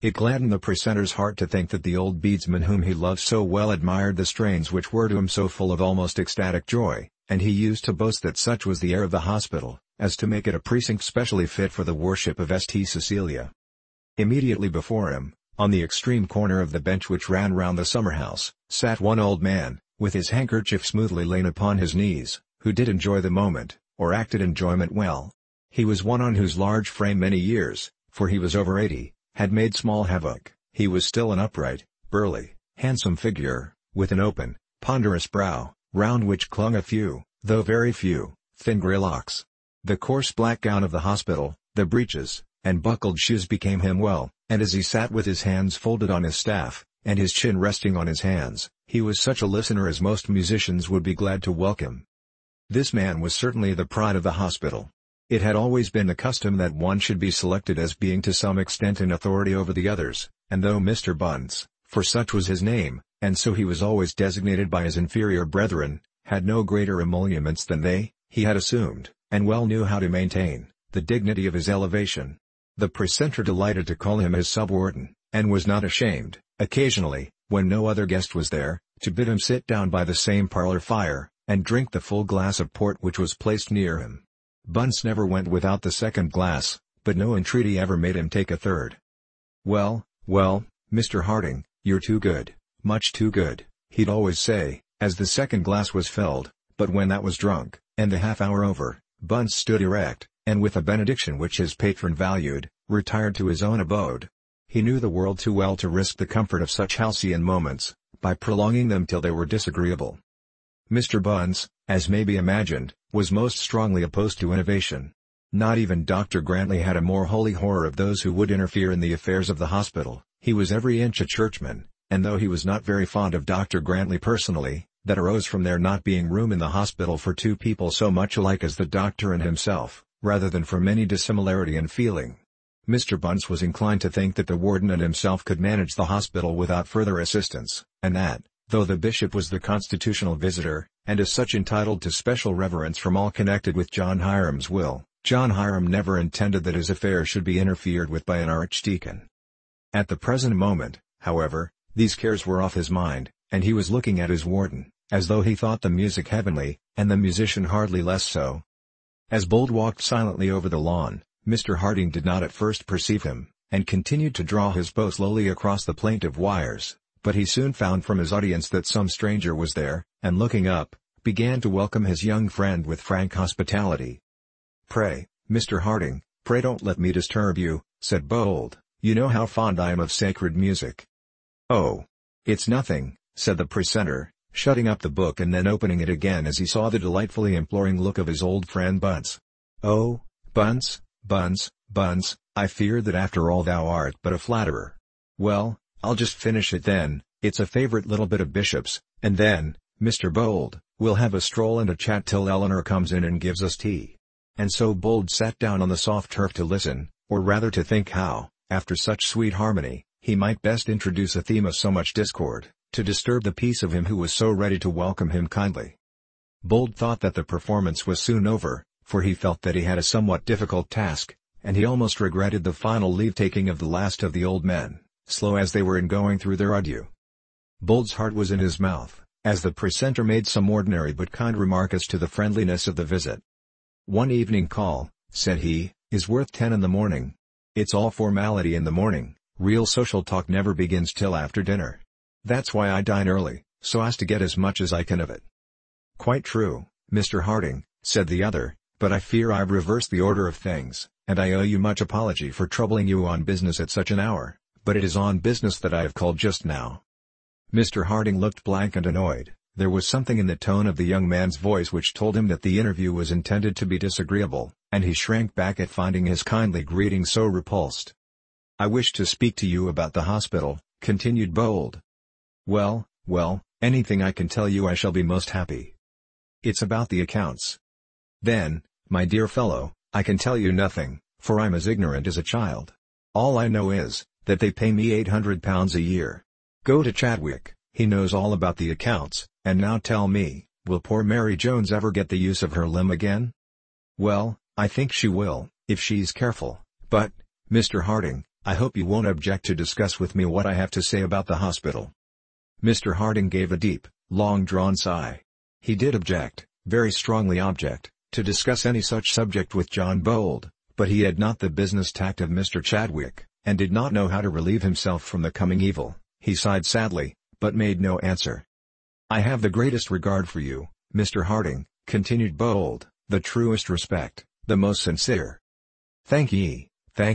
Speaker 1: It gladdened the precentor's heart to think that the old bedesman whom he loved so well admired the strains which were to him so full of almost ecstatic joy, and he used to boast that such was the air of the hospital, as to make it a precinct specially fit for the worship of St. Cecilia. Immediately before him, on the extreme corner of the bench which ran round the summer-house, sat one old man, with his handkerchief smoothly lain upon his knees, who did enjoy the moment, or acted enjoyment well. He was one on whose large frame many years, for he was over 80, had made small havoc. He was still an upright, burly, handsome figure, with an open, ponderous brow, round which clung a few, though very few, thin grey locks. The coarse black gown of the hospital, the breeches, and buckled shoes became him well, and as he sat with his hands folded on his staff, and his chin resting on his hands, he was such a listener as most musicians would be glad to welcome. This man was certainly the pride of the hospital. It had always been the custom that one should be selected as being to some extent in authority over the others, and though Mr. Bunce, for such was his name, and so he was always designated by his inferior brethren, had no greater emoluments than they, he had assumed, and well knew how to maintain, the dignity of his elevation. The precentor delighted to call him his subwarden, and was not ashamed, occasionally, when no other guest was there, to bid him sit down by the same parlour fire, and drink the full glass of port which was placed near him. Bunce never went without the second glass, but no entreaty ever made him take a third. "Well, well, Mr. Harding, you're too good, much too good," he'd always say, as the second glass was filled, but when that was drunk, and the half hour over, Bunce stood erect, and with a benediction which his patron valued, retired to his own abode. He knew the world too well to risk the comfort of such halcyon moments, by prolonging them till they were disagreeable. Mr. Bunce, as may be imagined, was most strongly opposed to innovation. Not even Dr. Grantley had a more holy horror of those who would interfere in the affairs of the hospital. He was every inch a churchman, and though he was not very fond of Dr. Grantley personally, that arose from there not being room in the hospital for two people so much alike as the doctor and himself, rather than from any dissimilarity in feeling. Mr. Bunce was inclined to think that the warden and himself could manage the hospital without further assistance, and that, though the bishop was the constitutional visitor, and as such entitled to special reverence from all connected with John Hiram's will, John Hiram never intended that his affairs should be interfered with by an archdeacon. At the present moment, however, these cares were off his mind, and he was looking at his warden, as though he thought the music heavenly, and the musician hardly less so. As Bold walked silently over the lawn, Mr. Harding did not at first perceive him, and continued to draw his bow slowly across the plaintive wires, but he soon found from his audience that some stranger was there, and looking up, began to welcome his young friend with frank hospitality. "Pray, Mr. Harding, pray don't let me disturb you," said Bold. "You know how fond I am of sacred music." "Oh, it's nothing," said the precentor, shutting up the book and then opening it again as he saw the delightfully imploring look of his old friend Bunce. "Oh, Bunce, Bunce, Bunce, I fear that after all thou art but a flatterer. Well, I'll just finish it then. It's a favourite little bit of Bishop's, and then, Mr. Bold, we'll have a stroll and a chat till Eleanor comes in and gives us tea." And so Bold sat down on the soft turf to listen, or rather to think how, after such sweet harmony, he might best introduce a theme of so much discord, to disturb the peace of him who was so ready to welcome him kindly. Bold thought that the performance was soon over, for he felt that he had a somewhat difficult task, and he almost regretted the final leave-taking of the last of the old men, slow as they were in going through their adieu. Bold's heart was in his mouth, as the precentor made some ordinary but kind remark as to the friendliness of the visit. "One evening call," said he, "is worth 10 in the morning. It's all formality in the morning, real social talk never begins till after dinner. That's why I dine early, so as to get as much as I can of it." "Quite true, Mr. Harding," said the other, "but I fear I've reversed the order of things, and I owe you much apology for troubling you on business at such an hour, but it is on business that I have called just now." Mr. Harding looked blank and annoyed. There was something in the tone of the young man's voice which told him that the interview was intended to be disagreeable, and he shrank back at finding his kindly greeting so repulsed. "I wish to speak to you about the hospital," continued Bold. "Well, well, anything I can tell you I shall be most happy." "It's about the accounts." "Then, my dear fellow, I can tell you nothing, for I'm as ignorant as a child. All I know is, that they pay me £800 a year. Go to Chadwick, he knows all about the accounts, and now tell me, will poor Mary Jones ever get the use of her limb again?" "Well, I think she will, if she's careful, but, Mr. Harding, I hope you won't object to discuss with me what I have to say about the hospital." Mr. Harding gave a deep, long-drawn sigh. He did object, very strongly object, to discuss any such subject with John Bold, but he had not the business tact of Mr. Chadwick, and did not know how to relieve himself from the coming evil. He sighed sadly, but made no answer. "I have the greatest regard for you, Mr. Harding," continued Bold, "the truest respect, the most sincere—" Thank ye,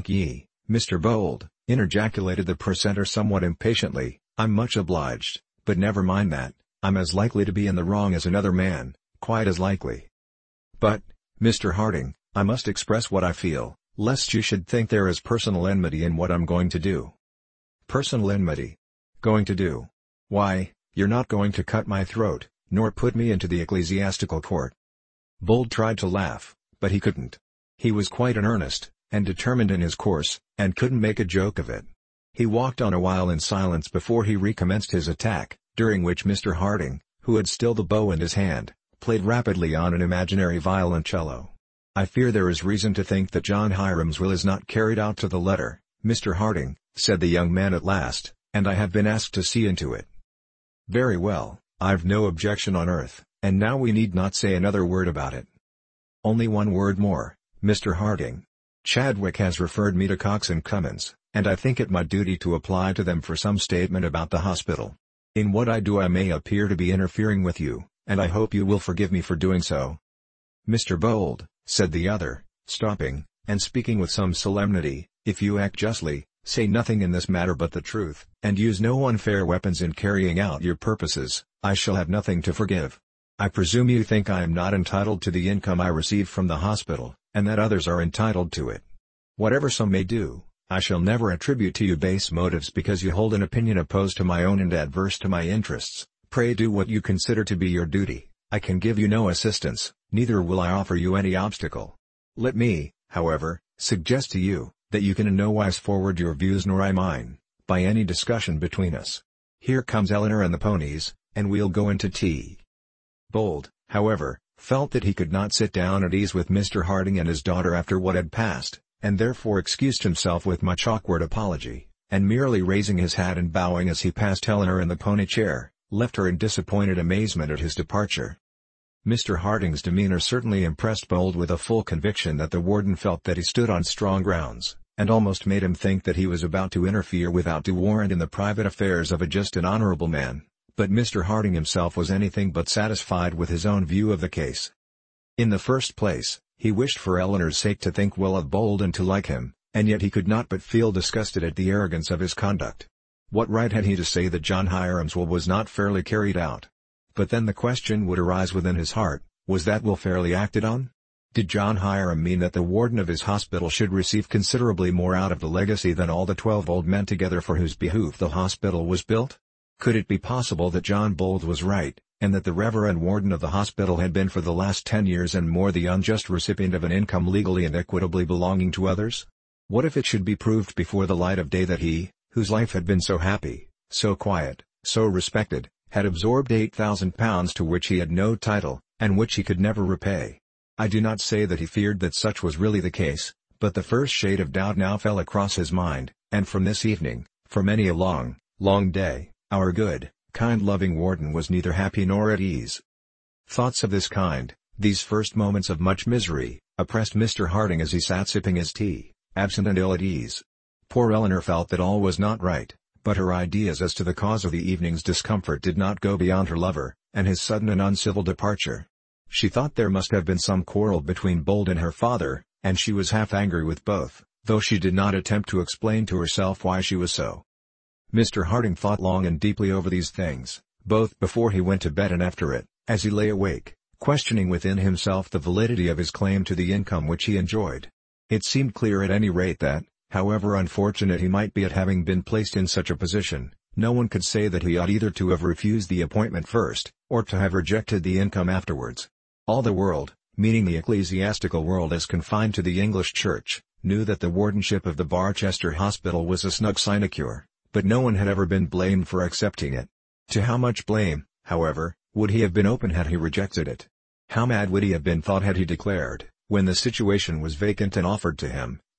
Speaker 1: Mr. Bold," interjaculated the precentor somewhat impatiently, "I'm much obliged, but never mind that, I'm as likely to be in the wrong as another man, quite as likely. But, Mr. Harding, I must express what I feel, lest you should think there is personal enmity in what I'm going to do." "Personal enmity? Going to do? Why, you're not going to cut my throat, nor put me into the ecclesiastical court." Bold tried to laugh, but he couldn't. He was quite in earnest, and determined in his course, and couldn't make a joke of it. He walked on a while in silence before he recommenced his attack, during which Mr. Harding, who had still the bow in his hand, played rapidly on an imaginary violoncello. "I fear there is reason to think that John Hiram's will is not carried out to the letter, Mr. Harding," said the young man at last, "and I have been asked to see into it." "Very well, I've no objection on earth, and now we need not say another word about it." "Only one word more, Mr. Harding. Chadwick has referred me to Cox and Cummins, and I think it my duty to apply to them for some statement about the hospital. In what I do I may appear to be interfering with you, and I hope you will forgive me for doing so." "Mr. Bold," said the other, stopping, and speaking with some solemnity, "if you act justly, say nothing in this matter but the truth, and use no unfair weapons in carrying out your purposes, I shall have nothing to forgive. I presume you think I am not entitled to the income I receive from the hospital, and that others are entitled to it. Whatever some may do, I shall never attribute to you base motives because you hold an opinion opposed to my own and adverse to my interests. Pray do what you consider to be your duty. I can give you no assistance, neither will I offer you any obstacle. Let me, however, suggest to you, that you can in no wise forward your views nor I mine, by any discussion between us. Here comes Eleanor and the ponies, and we'll go into tea." Bold, however, felt that he could not sit down at ease with Mr. Harding and his daughter after what had passed, and therefore excused himself with much awkward apology, and merely raising his hat and bowing as he passed Eleanor in the pony chair, left her in disappointed amazement at his departure. Mr. Harding's demeanor certainly impressed Bold with a full conviction that the warden felt that he stood on strong grounds, and almost made him think that he was about to interfere without due warrant in the private affairs of a just and honorable man, but Mr. Harding himself was anything but satisfied with his own view of the case. In the first place, he wished for Eleanor's sake to think well of Bold and to like him, and yet he could not but feel disgusted at the arrogance of his conduct. What right had he to say that John Hiram's will was not fairly carried out? But then the question would arise within his heart, was that will fairly acted on? Did John Hiram mean that the warden of his hospital should receive considerably more out of the legacy than all the 12 old men together for whose behoof the hospital was built? Could it be possible that John Bold was right, and that the reverend warden of the hospital had been for the last 10 years and more the unjust recipient of an income legally and equitably belonging to others? What if it should be proved before the light of day that he, whose life had been so happy, so quiet, so respected, had absorbed £8,000 to which he had no title, and which he could never repay? I do not say that he feared that such was really the case, but the first shade of doubt now fell across his mind, and from this evening, for many a long, long day, our good, kind loving warden was neither happy nor at ease. Thoughts of this kind, these first moments of much misery, oppressed Mr. Harding as he sat sipping his tea, absent and ill at ease. Poor Eleanor felt that all was not right, but her ideas as to the cause of the evening's discomfort did not go beyond her lover, and his sudden and uncivil departure. She thought there must have been some quarrel between Bold and her father, and she was half angry with both, though she did not attempt to explain to herself why she was so. Mr. Harding thought long and deeply over these things, both before he went to bed and after it, as he lay awake, questioning within himself the validity of his claim to the income which he enjoyed. It seemed clear at any rate that, however unfortunate he might be at having been placed in such a position, no one could say that he ought either to have refused the appointment first, or to have rejected the income afterwards. All the world, meaning the ecclesiastical world as confined to the English Church, knew that the wardenship of the Barchester Hospital was a snug sinecure, but no one had ever been blamed for accepting it. To how much blame, however, would he have been open had he rejected it? How mad would he have been thought had he declared, when the situation was vacant and offered to him,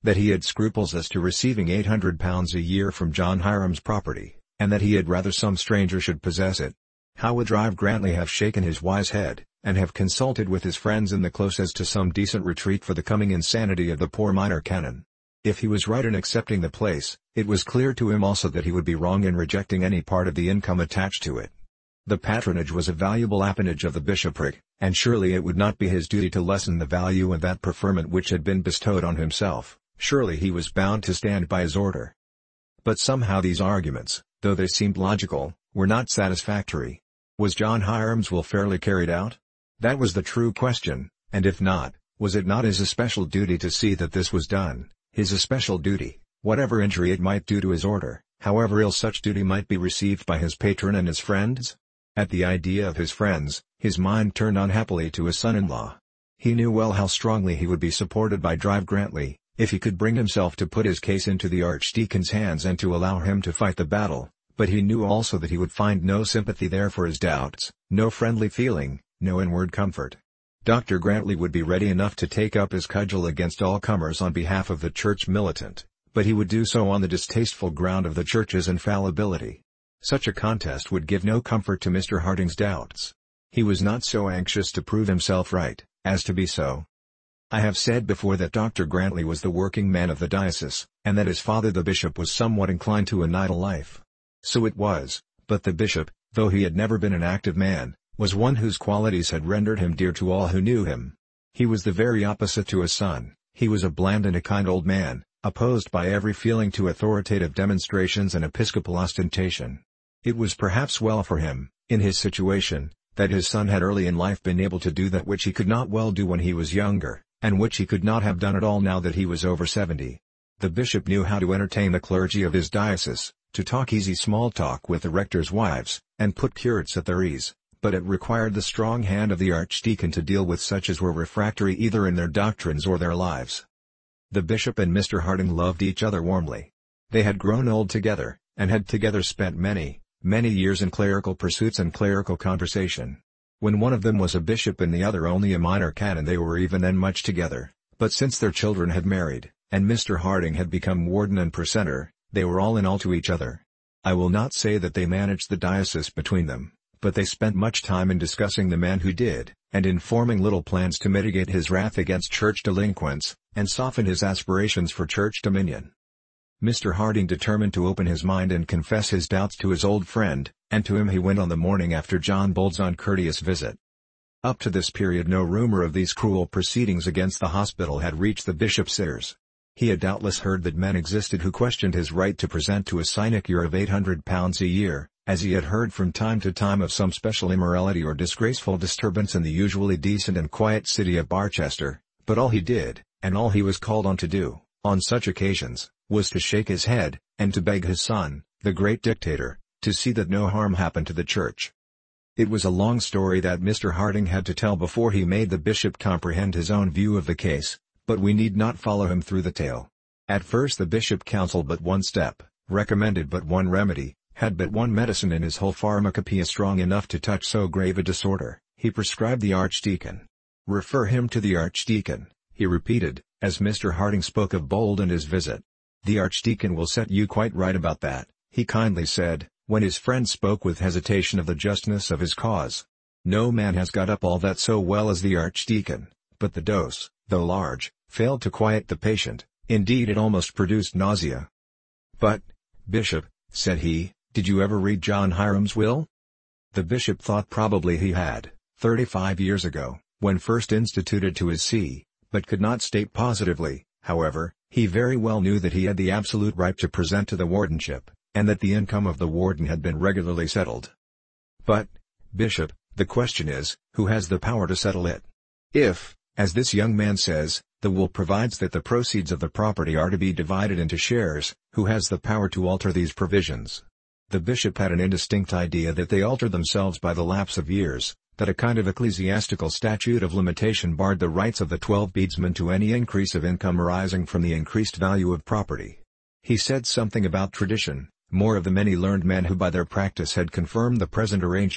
Speaker 1: that he had scruples as to receiving £800 a year from John Hiram's property, and that he had rather some stranger should possess it. How would Drive Grantley have shaken his wise head, and have consulted with his friends in the Close as to some decent retreat for the coming insanity of the poor minor canon? If he was right in accepting the place, it was clear to him also that he would be wrong in rejecting any part of the income attached to it. The patronage was a valuable appanage of the bishopric, and surely it would not be his duty to lessen the value of that preferment which had been bestowed on himself. Surely he was bound to stand by his order. But somehow these arguments, though they seemed logical, were not satisfactory. Was John Hiram's will fairly carried out? That was the true question, and if not, was it not his especial duty to see that this was done, his especial duty, whatever injury it might do to his order, however ill such duty might be received by his patron and his friends? At the idea of his friends, his mind turned unhappily to his son-in-law. He knew well how strongly he would be supported by Drive Grantley, if he could bring himself to put his case into the Archdeacon's hands and to allow him to fight the battle, but he knew also that he would find no sympathy there for his doubts, no friendly feeling, no inward comfort. Dr. Grantley would be ready enough to take up his cudgel against all comers on behalf of the church militant, but he would do so on the distasteful ground of the church's infallibility. Such a contest would give no comfort to Mr. Harding's doubts. He was not so anxious to prove himself right, as to be so. I have said before that Dr. Grantley was the working man of the diocese, and that his father the bishop was somewhat inclined to an idle life. So it was, but the bishop, though he had never been an active man, was one whose qualities had rendered him dear to all who knew him. He was the very opposite to his son. He was a bland and a kind old man, opposed by every feeling to authoritative demonstrations and episcopal ostentation. It was perhaps well for him, in his situation, that his son had early in life been able to do that which he could not well do when he was younger, and which he could not have done at all now that he was over 70. The bishop knew how to entertain the clergy of his diocese, to talk easy small talk with the rectors' wives, and put curates at their ease, but it required the strong hand of the archdeacon to deal with such as were refractory either in their doctrines or their lives. The bishop and Mr. Harding loved each other warmly. They had grown old together, and had together spent many years in clerical pursuits and clerical conversation. When one of them was a bishop and the other only a minor canon, they were even then much together, but since their children had married, and Mr. Harding had become warden and precentor, they were all in all to each other. I will not say that they managed the diocese between them, but they spent much time in discussing the man who did, and in forming little plans to mitigate his wrath against church delinquents, and soften his aspirations for church dominion. Mr. Harding determined to open his mind and confess his doubts to his old friend, and to him he went on the morning after John Bould's uncourteous visit. Up to this period no rumor of these cruel proceedings against the hospital had reached the bishop's ears. He had doubtless heard that men existed who questioned his right to present to a sinecure of £800 a year, as he had heard from time to time of some special immorality or disgraceful disturbance in the usually decent and quiet city of Barchester, but all he did, and all he was called on to do, on such occasions, was to shake his head, and to beg his son, the great dictator, to see that no harm happened to the church. It was a long story that Mr. Harding had to tell before he made the bishop comprehend his own view of the case, but we need not follow him through the tale. At first the bishop counselled but one step, recommended but one remedy, had but one medicine in his whole pharmacopoeia strong enough to touch so grave a disorder. He prescribed the archdeacon. Refer him to the archdeacon, he repeated, as Mr. Harding spoke of Bould and his visit. The archdeacon will set you quite right about that, he kindly said, when his friend spoke with hesitation of the justness of his cause. No man has got up all that so well as the archdeacon, but the dose, though large, failed to quiet the patient, indeed it almost produced nausea. But, Bishop, said he, did you ever read John Hiram's will? The bishop thought probably he had, 35 years ago, when first instituted to his see, but could not state positively. However, he very well knew that he had the absolute right to present to the wardenship, and that the income of the warden had been regularly settled. But, Bishop, the question is, who has the power to settle it? If, as this young man says, the will provides that the proceeds of the property are to be divided into shares, who has the power to alter these provisions? The bishop had an indistinct idea that they altered themselves by the lapse of years, that a kind of ecclesiastical statute of limitation barred the rights of the 12 bedesmen to any increase of income arising from the increased value of property. He said something about tradition, more of the many learned men who by their practice had confirmed the present arrangement,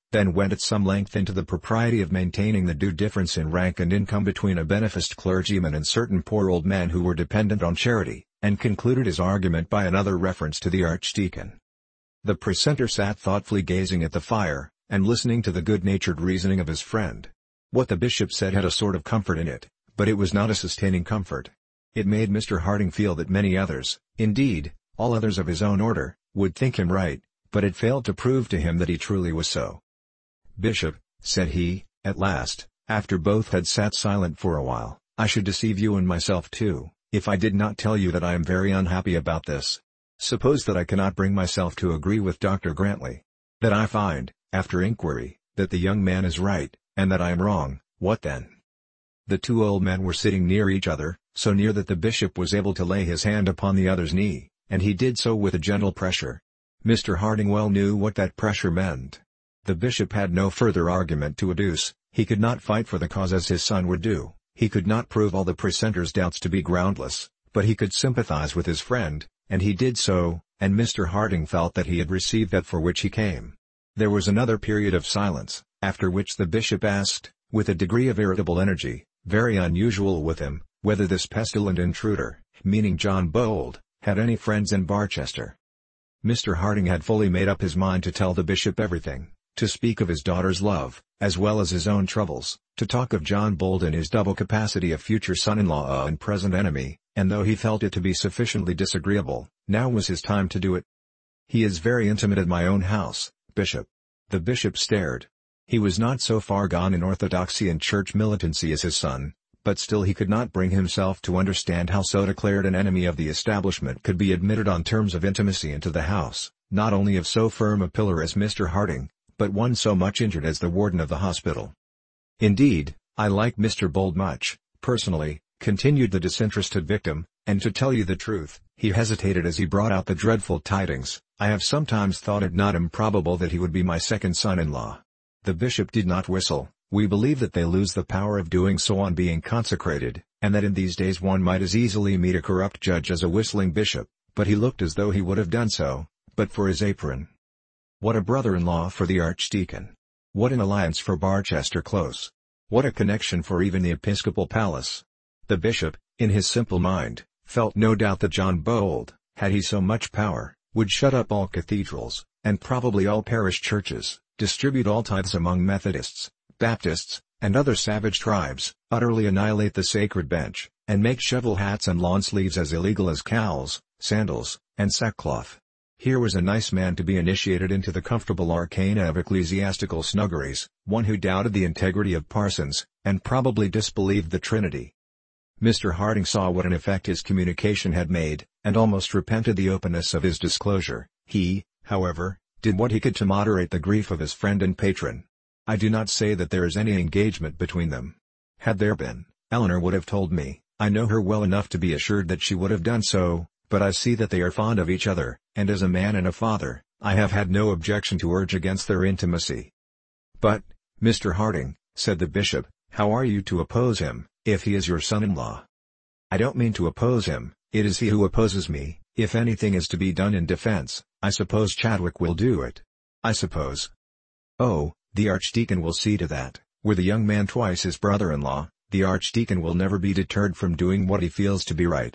Speaker 1: then went at some length into the propriety of maintaining the due difference in rank and income between a beneficed clergyman and certain poor old men who were dependent on charity, and concluded his argument by another reference to the archdeacon. The precentor sat thoughtfully gazing at the fire, and listening to the good-natured reasoning of his friend. What the bishop said had a sort of comfort in it, but it was not a sustaining comfort. It made Mr. Harding feel that many others, indeed, all others of his own order, would think him right, but it failed to prove to him that he truly was so. "Bishop," said he, at last, after both had sat silent for a while, "I should deceive you and myself too, if I did not tell you that I am very unhappy about this. Suppose that I cannot bring myself to agree with Dr. Grantley. That I find, after inquiry, that the young man is right, and that I am wrong, what then?" The two old men were sitting near each other, so near that the bishop was able to lay his hand upon the other's knee, and he did so with a gentle pressure. Mr. Harding well knew what that pressure meant. The bishop had no further argument to adduce, he could not fight for the cause as his son would do, he could not prove all the precentor's doubts to be groundless, but he could sympathize with his friend, and he did so, and Mr. Harding felt that he had received that for which he came. There was another period of silence, after which the bishop asked, with a degree of irritable energy, very unusual with him, whether this pestilent intruder, meaning John Bold, had any friends in Barchester. Mr. Harding had fully made up his mind to tell the bishop everything, to speak of his daughter's love, as well as his own troubles, to talk of John Bold in his double capacity of future son-in-law and present enemy, and though he felt it to be sufficiently disagreeable, now was his time to do it. "He is very intimate at my own house, Bishop." The bishop stared. He was not so far gone in orthodoxy and church militancy as his son, but still he could not bring himself to understand how so declared an enemy of the establishment could be admitted on terms of intimacy into the house, not only of so firm a pillar as Mr. Harding, but one so much injured as the warden of the hospital. "Indeed, I like Mr. Bold much, personally," continued the disinterested victim, "and to tell you the truth," he hesitated as he brought out the dreadful tidings, "I have sometimes thought it not improbable that he would be my second son-in-law." The bishop did not whistle. "We believe that they lose the power of doing so on being consecrated, and that in these days one might as easily meet a corrupt judge as a whistling bishop," but he looked as though he would have done so, but for his apron. What a brother-in-law for the archdeacon! What an alliance for Barchester Close! What a connection for even the episcopal palace! The bishop, in his simple mind, felt no doubt that John Bold, had he so much power, would shut up all cathedrals, and probably all parish churches, distribute all tithes among Methodists, Baptists, and other savage tribes, utterly annihilate the sacred bench, and make shovel hats and lawn sleeves as illegal as cowls, sandals, and sackcloth. Here was a nice man to be initiated into the comfortable arcana of ecclesiastical snuggeries, one who doubted the integrity of parsons, and probably disbelieved the Trinity. Mr. Harding saw what an effect his communication had made, and almost repented the openness of his disclosure. He, however, did what he could to moderate the grief of his friend and patron. "I do not say that there is any engagement between them. Had there been, Eleanor would have told me, I know her well enough to be assured that she would have done so, but I see that they are fond of each other, and as a man and a father, I have had no objection to urge against their intimacy." "But, Mr. Harding," said the bishop, "how are you to oppose him, if he is your son-in-law?" "I don't mean to oppose him, it is he who opposes me. If anything is to be done in defense, I suppose Chadwick will do it. I suppose." "Oh, the archdeacon will see to that. Were the young man twice his brother-in-law, the archdeacon will never be deterred from doing what he feels to be right."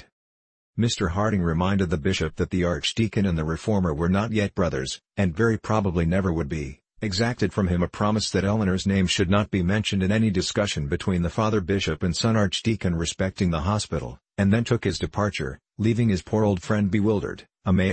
Speaker 1: Mr. Harding reminded the bishop that the archdeacon and the reformer were not yet brothers, and very probably never would be, exacted from him a promise that Eleanor's name should not be mentioned in any discussion between the father bishop and son archdeacon respecting the hospital, and then took his departure, leaving his poor old friend bewildered, amazed,